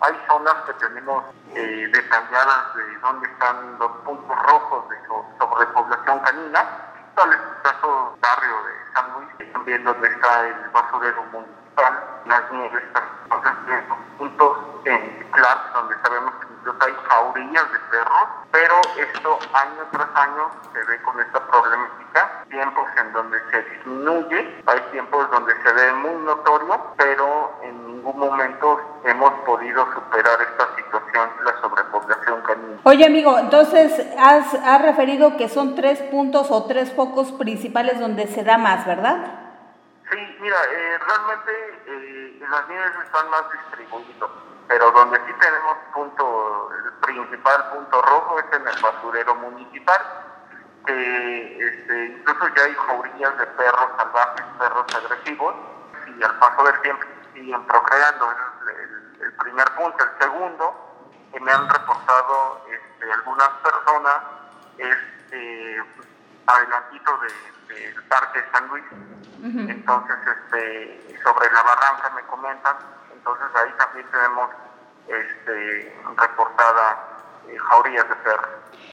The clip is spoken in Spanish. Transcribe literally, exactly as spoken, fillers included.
Hay zonas que tenemos eh, detalladas de dónde están los puntos rojos de so- sobrepoblación canina, tal es el caso barrio de San Luis, también donde está el basurero municipal, las nieves, entonces esos puntos en claro, donde sabemos que incluso hay jaurías de perros, pero esto año tras año se ve con esta problemática, tiempos en donde se disminuye, hay tiempos donde se ve muy notorio, pero en ningún momento hemos podido superar esta situación de la sobrepoblación canina. Oye, amigo, entonces has, has referido que son tres puntos o tres focos principales donde se da más, ¿verdad? Sí, mira, eh, realmente eh, las nieves están más distribuidos, pero donde sí tenemos punto, el principal punto rojo es en el basurero municipal, que este, incluso ya hay jaurías de perros salvajes, perros agresivos, y al paso del tiempo siguen procreando, es el, el primer punto. El segundo, que me han reportado este, algunas personas, es eh, adelantito de, del Parque de San Luis. Uh-huh. Entonces, este, sobre la barranca me comentan, entonces ahí también tenemos este, reportada eh, jaurías de perros.